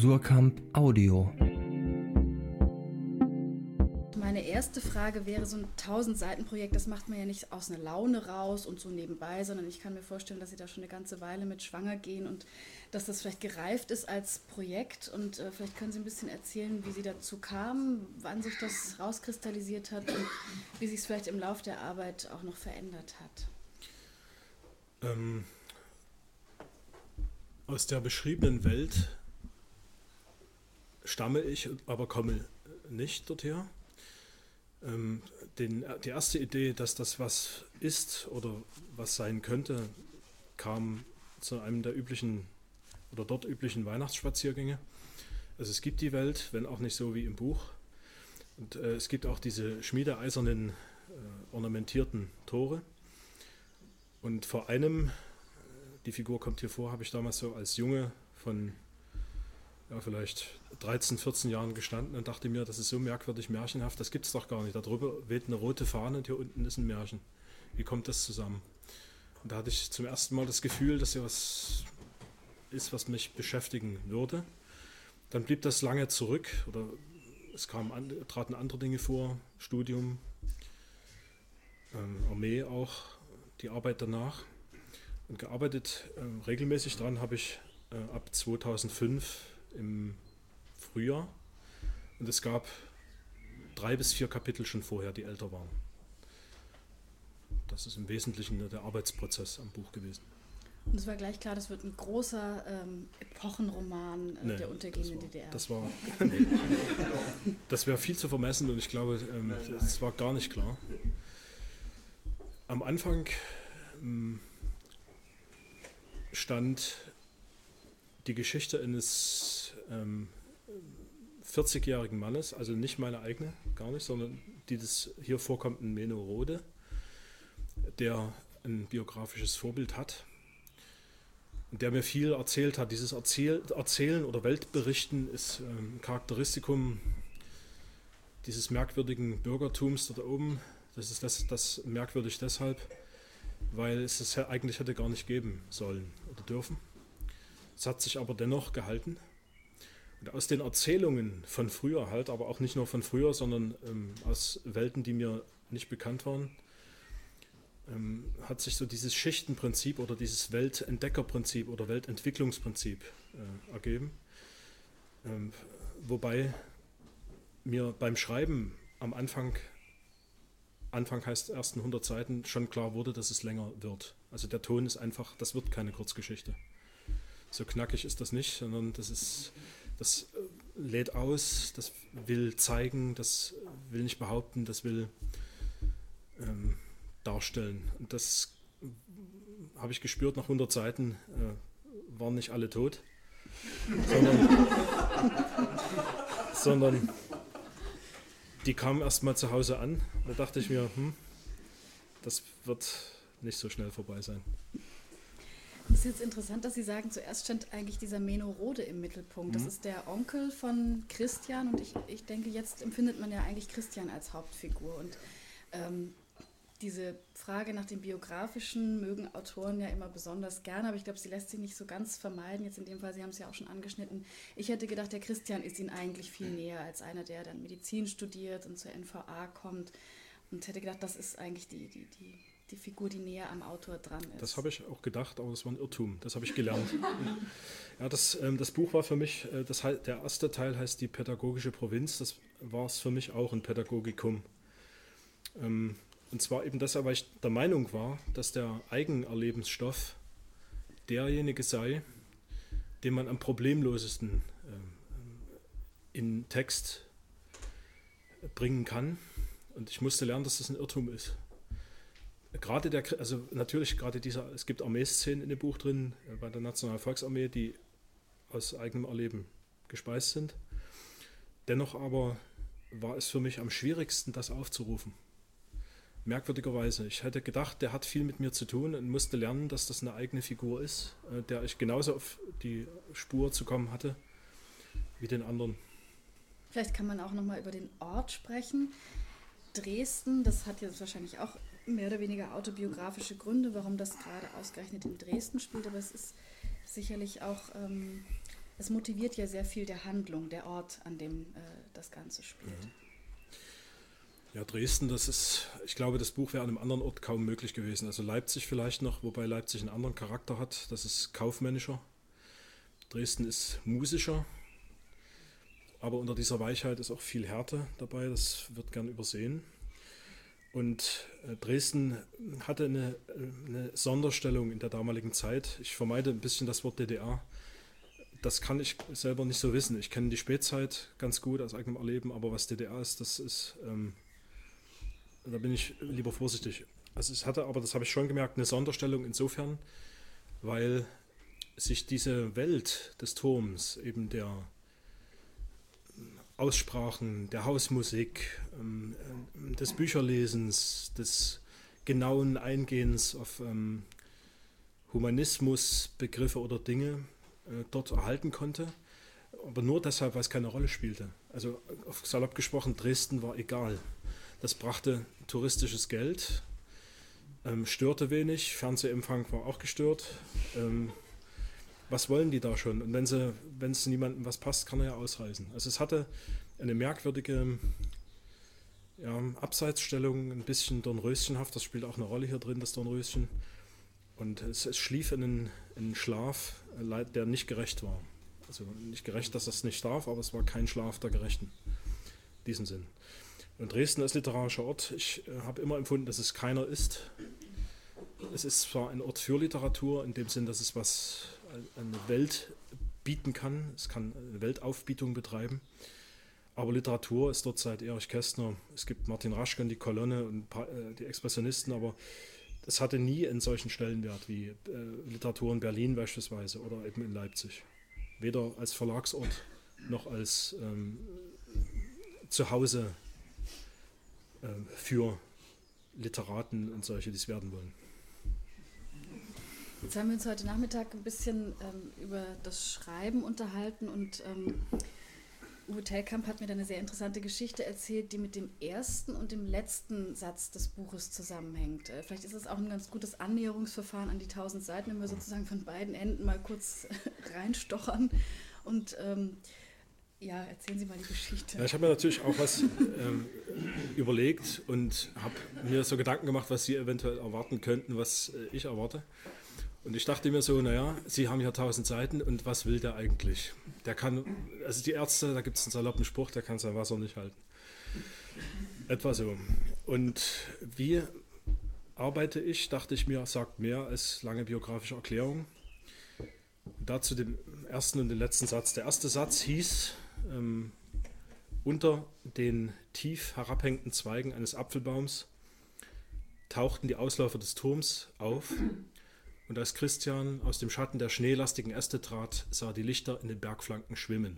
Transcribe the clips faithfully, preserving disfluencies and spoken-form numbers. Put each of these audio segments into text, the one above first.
Surkamp Audio. Meine erste Frage wäre, so ein tausend-Seiten-Projekt, das macht man ja nicht aus einer Laune raus und so nebenbei, sondern ich kann mir vorstellen, dass Sie da schon eine ganze Weile mit schwanger gehen und dass das vielleicht gereift ist als Projekt. Und äh, vielleicht können Sie ein bisschen erzählen, wie Sie dazu kamen, wann sich das rauskristallisiert hat und wie sich es vielleicht im Laufe der Arbeit auch noch verändert hat. Ähm, aus der beschriebenen Welt stamme ich, aber komme nicht dorthin. Ähm, den, die erste Idee, dass das was ist oder was sein könnte, kam zu einem der üblichen oder dort üblichen Weihnachtsspaziergänge. Also es gibt die Welt, wenn auch nicht so wie im Buch. Und äh, es gibt auch diese schmiedeeisernen, äh, ornamentierten Tore. Und vor einem, die Figur kommt hier vor, habe ich damals so als Junge von ja, vielleicht dreizehn, vierzehn Jahren gestanden und dachte mir, das ist so merkwürdig märchenhaft, das gibt es doch gar nicht. Darüber weht eine rote Fahne und hier unten ist ein Märchen. Wie kommt das zusammen? Und da hatte ich zum ersten Mal das Gefühl, dass hier was ist, was mich beschäftigen würde. Dann blieb das lange zurück oder es kamen, traten andere Dinge vor, Studium, ähm, Armee auch, die Arbeit danach. Und gearbeitet äh, regelmäßig dran habe ich äh, ab zweitausendfünf im Frühjahr. Und es gab drei bis vier Kapitel schon vorher, die älter waren. Das ist im Wesentlichen der Arbeitsprozess am Buch gewesen. Und es war gleich klar, das wird ein großer ähm, Epochenroman äh, nee, der untergehenden war, D D R. Das war, nee, das wäre viel zu vermessen und ich glaube, ähm, das war gar nicht klar. Am Anfang ähm, stand die Geschichte eines ähm, vierzigjährigen Mannes, also nicht meine eigene, gar nicht, sondern die des hier vorkommenden Menno Rode, der ein biografisches Vorbild hat, der mir viel erzählt hat. Dieses Erzähl- Erzählen oder Weltberichten ist ein Charakteristikum dieses merkwürdigen Bürgertums dort oben. Das ist das, das merkwürdig deshalb, weil es es eigentlich hätte gar nicht geben sollen oder dürfen. Es hat sich aber dennoch gehalten. Und aus den Erzählungen von früher halt, aber auch nicht nur von früher, sondern ähm, aus Welten, die mir nicht bekannt waren, ähm, hat sich so dieses Schichtenprinzip oder dieses Weltentdeckerprinzip oder Weltentwicklungsprinzip äh, ergeben. Ähm, wobei mir beim Schreiben am Anfang, Anfang heißt ersten hundert Seiten, schon klar wurde, dass es länger wird. Also der Ton ist einfach, das wird keine Kurzgeschichte. So knackig ist das nicht, sondern das ist, das lädt aus, das will zeigen, das will nicht behaupten, das will ähm, darstellen. Und das habe ich gespürt, nach hundert Seiten äh, waren nicht alle tot, sondern, sondern die kamen erst mal zu Hause an. Da dachte ich mir, hm, das wird nicht so schnell vorbei sein. Es ist jetzt interessant, dass Sie sagen, zuerst stand eigentlich dieser Menno Rode im Mittelpunkt. Das Mhm. ist der Onkel von Christian und ich, ich denke, jetzt empfindet man ja eigentlich Christian als Hauptfigur. Und ähm, diese Frage nach dem Biografischen mögen Autoren ja immer besonders gerne, aber ich glaube, sie lässt sich nicht so ganz vermeiden. Jetzt in dem Fall, Sie haben es ja auch schon angeschnitten. Ich hätte gedacht, der Christian ist Ihnen eigentlich viel näher als einer, der dann Medizin studiert und zur N V A kommt. Und hätte gedacht, das ist eigentlich die, die, die, die Figur, die näher am Autor dran ist. Das habe ich auch gedacht, aber das war ein Irrtum. Das habe ich gelernt. Ja, das, ähm, das Buch war für mich, äh, das, der erste Teil heißt die pädagogische Provinz. Das war es für mich auch ein Pädagogikum. Ähm, und zwar eben deshalb, weil ich der Meinung war, dass der Eigenerlebensstoff derjenige sei, den man am problemlosesten ähm, in Text bringen kann. Und ich musste lernen, dass das ein Irrtum ist. Gerade der, also natürlich gerade dieser, es gibt Armeeszenen in dem Buch drin, äh, bei der Nationalen Volksarmee, die aus eigenem Erleben gespeist sind. Dennoch aber war es für mich am schwierigsten, das aufzurufen. Merkwürdigerweise. Ich hätte gedacht, der hat viel mit mir zu tun und musste lernen, dass das eine eigene Figur ist, äh, der ich genauso auf die Spur zu kommen hatte wie den anderen. Vielleicht kann man auch nochmal über den Ort sprechen. Dresden, das hat jetzt wahrscheinlich auch mehr oder weniger autobiografische Gründe, warum das gerade ausgerechnet in Dresden spielt, aber es ist sicherlich auch ähm, es motiviert ja sehr viel der Handlung, der Ort, an dem äh, das Ganze spielt. Mhm. Ja, Dresden, das ist, ich glaube, das Buch wäre an einem anderen Ort kaum möglich gewesen. Also Leipzig vielleicht noch, wobei Leipzig einen anderen Charakter hat. Das ist kaufmännischer. Dresden ist musischer. Aber unter dieser Weichheit ist auch viel Härte dabei. Das wird gern übersehen. Und äh, Dresden hatte eine, eine Sonderstellung in der damaligen Zeit. Ich vermeide ein bisschen das Wort D D R. Das kann ich selber nicht so wissen. Ich kenne die Spätzeit ganz gut aus eigenem Erleben, aber was D D R ist, das ist... Ähm, Da bin ich lieber vorsichtig. Also es hatte aber, das habe ich schon gemerkt, eine Sonderstellung insofern, weil sich diese Welt des Turms, eben der Aussprachen, der Hausmusik, des Bücherlesens, des genauen Eingehens auf Humanismusbegriffe oder Dinge dort erhalten konnte, aber nur deshalb, weil es keine Rolle spielte. Also salopp gesprochen, Dresden war egal. Das brachte touristisches Geld, ähm, störte wenig, Fernsehempfang war auch gestört. Ähm, was wollen die da schon? Und wenn sie, wenn es niemandem was passt, kann er ja ausreisen. Also es hatte eine merkwürdige ja, Abseitsstellung, ein bisschen Dornröschenhaft, das spielt auch eine Rolle hier drin, das Dornröschen. Und es, es schlief in einen, in einen Schlaf, der nicht gerecht war. Also nicht gerecht, dass es nicht darf, aber es war kein Schlaf der Gerechten. In diesem Sinn. Und Dresden als literarischer Ort, ich äh, habe immer empfunden, dass es keiner ist. Es ist zwar ein Ort für Literatur, in dem Sinn, dass es was, eine Welt bieten kann, es kann eine Weltaufbietung betreiben, aber Literatur ist dort seit Erich Kästner, es gibt Martin Raschken, die Kolonne und äh, die Expressionisten, aber es hatte nie einen solchen Stellenwert wie äh, Literatur in Berlin beispielsweise oder eben in Leipzig. Weder als Verlagsort noch als ähm, Zuhause für Literaten und solche, die es werden wollen. Jetzt haben wir uns heute Nachmittag ein bisschen ähm, über das Schreiben unterhalten und ähm, Uwe Tellkamp hat mir da eine sehr interessante Geschichte erzählt, die mit dem ersten und dem letzten Satz des Buches zusammenhängt. Äh, vielleicht ist es auch ein ganz gutes Annäherungsverfahren an die tausend Seiten, wenn wir sozusagen von beiden Enden mal kurz reinstochern und ähm, ja, erzählen Sie mal die Geschichte. Ja, ich habe mir natürlich auch was ähm, überlegt und habe mir so Gedanken gemacht, was Sie eventuell erwarten könnten, was äh, ich erwarte. Und ich dachte mir so, naja, Sie haben ja tausend Seiten und was will der eigentlich? Der kann, also die Ärzte, da gibt es einen saloppen Spruch, der kann sein Wasser nicht halten. Etwa so. Und wie arbeite ich, dachte ich mir, sagt mehr als lange biografische Erklärung. Dazu den ersten und den letzten Satz. Der erste Satz hieß, ähm, unter den tief herabhängenden Zweigen eines Apfelbaums tauchten die Ausläufer des Turms auf und als Christian aus dem Schatten der schneelastigen Äste trat, sah er die Lichter in den Bergflanken schwimmen.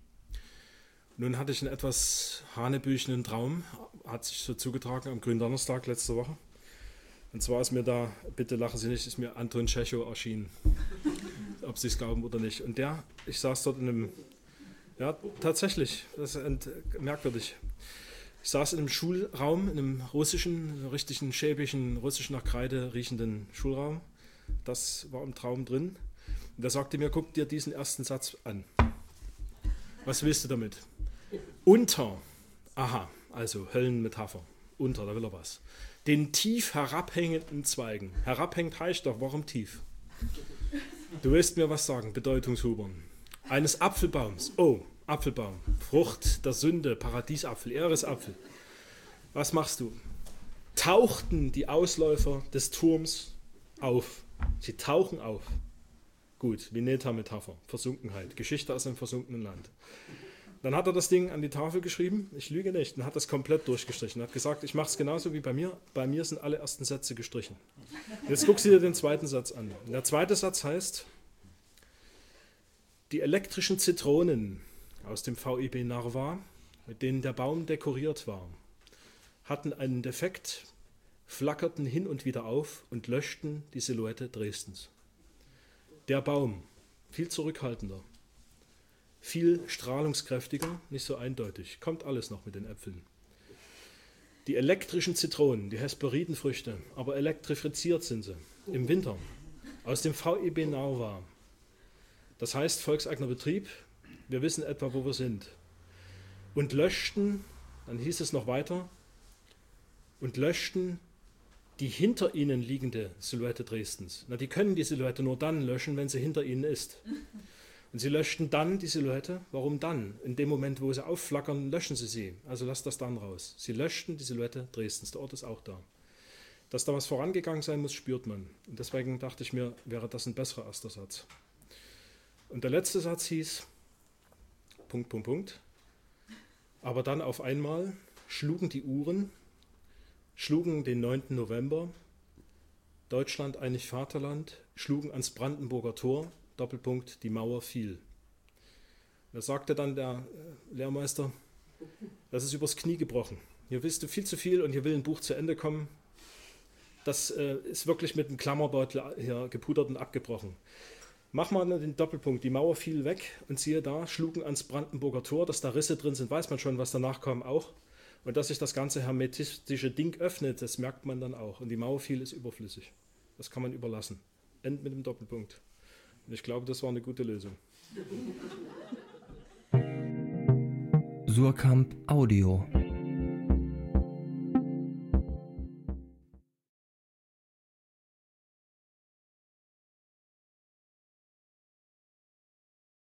Nun hatte ich einen etwas hanebüchenden Traum, hat sich so zugetragen am Gründonnerstag letzte Woche. Und zwar ist mir da, bitte lachen Sie nicht, ist mir Anton Tschechow erschienen. Ob Sie es glauben oder nicht. Und der, ich saß dort in einem, ja tatsächlich, das ist merkwürdig. Ich saß in einem Schulraum, in einem russischen, richtigen, schäbigen, russisch nach Kreide riechenden Schulraum. Das war im Traum drin. Und der sagte mir, guck dir diesen ersten Satz an. Was willst du damit? Unter, aha, also Höllenmetapher, unter, da will er was. Den tief herabhängenden Zweigen. Herabhängend heißt doch, warum tief? Du willst mir was sagen, Bedeutungshubern. Eines Apfelbaums, oh, Apfelbaum, Frucht der Sünde, Paradiesapfel, Eresapfel. Was machst du? Tauchten die Ausläufer des Turms auf. Sie tauchen auf. Gut, Vineta-Metapher, Versunkenheit, Geschichte aus einem versunkenen Land. Dann hat er das Ding an die Tafel geschrieben, ich lüge nicht, und hat das komplett durchgestrichen. Er hat gesagt, ich mache es genauso wie bei mir, bei mir sind alle ersten Sätze gestrichen. Jetzt guckst du dir den zweiten Satz an. Der zweite Satz heißt, die elektrischen Zitronen aus dem V I B Narva, mit denen der Baum dekoriert war, hatten einen Defekt, flackerten hin und wieder auf und löschten die Silhouette Dresdens. Der Baum, viel zurückhaltender, viel strahlungskräftiger, nicht so eindeutig, kommt alles noch mit den Äpfeln. Die elektrischen Zitronen, die Hesperidenfrüchte, aber elektrifiziert sind sie, im Winter, aus dem V I B Narva, Das heißt, volkseigener Betrieb, wir wissen etwa, wo wir sind. Und löschten, dann hieß es noch weiter, und löschten die hinter ihnen liegende Silhouette Dresdens. Na, die können die Silhouette nur dann löschen, wenn sie hinter ihnen ist. Und sie löschten dann die Silhouette. Warum dann? In dem Moment, wo sie aufflackern, löschen sie sie. Also lasst das dann raus. Sie löschten die Silhouette Dresdens. Der Ort ist auch da. Dass da was vorangegangen sein muss, spürt man. Und deswegen dachte ich mir, wäre das ein besserer erster Satz. Und der letzte Satz hieß, Punkt, Punkt, Punkt. Aber dann auf einmal schlugen die Uhren, schlugen den neunten November, Deutschland einig Vaterland, schlugen ans Brandenburger Tor, Doppelpunkt, die Mauer fiel. Da sagte dann der Lehrmeister, das ist übers Knie gebrochen. Hier wisst du viel zu viel und hier will ein Buch zu Ende kommen. Das äh, ist wirklich mit einem Klammerbeutel hier gepudert und abgebrochen. Mach mal den Doppelpunkt, die Mauer fiel weg und siehe da, schlugen ans Brandenburger Tor, dass da Risse drin sind, weiß man schon, was danach kam auch. Und dass sich das ganze hermetistische Ding öffnet, das merkt man dann auch. Und die Mauer fiel ist überflüssig. Das kann man überlassen. End mit dem Doppelpunkt. Und ich glaube, das war eine gute Lösung. Suhrkamp Audio.